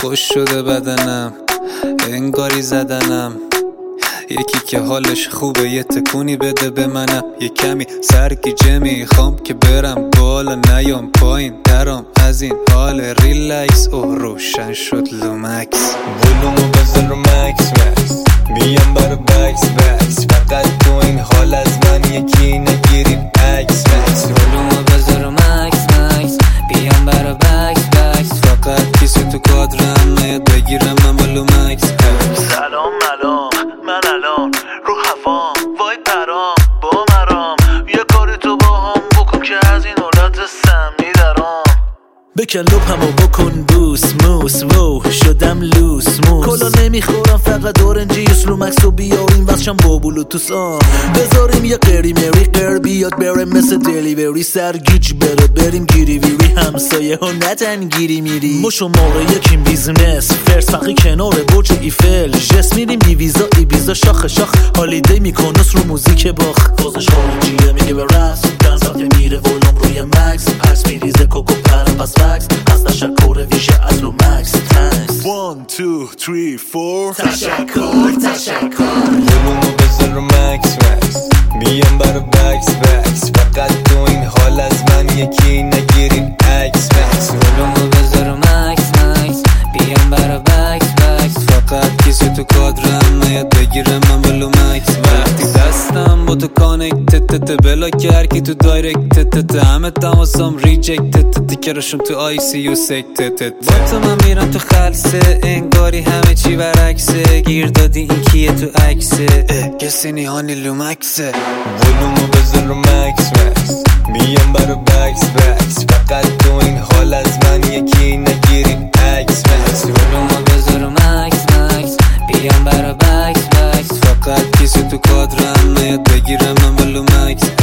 خوش شده بدنم، انگاری زدنم. یکی که حالش خوبه یه تکونی بده به منم. یه کمی سرگیجه میخوام که برم بالا نیام پایین درام از این حال ریلکس. روشن شد لومکس، ولومو بزن رو مکس مکس، میام برا بکس بکس. فقط تو این حال از من یکی نگیرین عکس مکس. ولومو بزن رو مکس مکس، بیام برا بکس بکس. فقط کسی تو کادرم نیاد بگیرم من با لومکس. سلام ملام، من الان رو هوام، وای پرام با مرام. یه کاری تو با هم بکن که از این حالت سمی درام. بکن لپمو بکن بوس موس، وو شدم لوس موس. کلا نمیخورم فقط اورنجی اسلومکس رو بیاریم واسشم با بلوتوس آن. بذاریم یه قری مری قر بیاد بره مثل دلیوری. سرگیج بره بریم گیری ویری، همسایه ها نتن گیری میری. ما شماره یکیم بیزنس فرسقی کنار برج ایفل. جس میریم بیویزا ایبیزا شاخ شاخ. هالیدی میکنوس رو موزیک باخ. فازش خارجیه میگه به رس دنسات که میره ولوم روی مکس. پس میریزه کوکو پرم پس وکس. از تشکر ویژه از لومکس. تنکس 1 2 3 4 تشکر. ولومو بزن رو مکس مکس، میام برا بکس بکس. فقط تو این حال از من یکی نگیرین عکس مکس. ولومو بزن رو مکس مکس، بیام برا بکس بکس. فقط کسی تو کادرم نیاد بگیرم من با لومکس. وقتی دستم با تو کانکت بلا کرکی تو دایرکت. همه تماسم ریجکت کرشم تو آی سی یو سکتت. با تو من میرم تو خلصه، انگاری همه چی برعکسه. گیر دادی این کیه تو عکسه، کسی نیهانی لومکسه. ولومو بزن رو مکس مکس، میام برا بکس بکس. فقط تو این حال از من یکی نگیرین عکس مکس. ولومو بزن رو مکس مکس، بیام برا بکس بکس. فقط کسی تو کادرم نیاد بگیرم من با لومکس.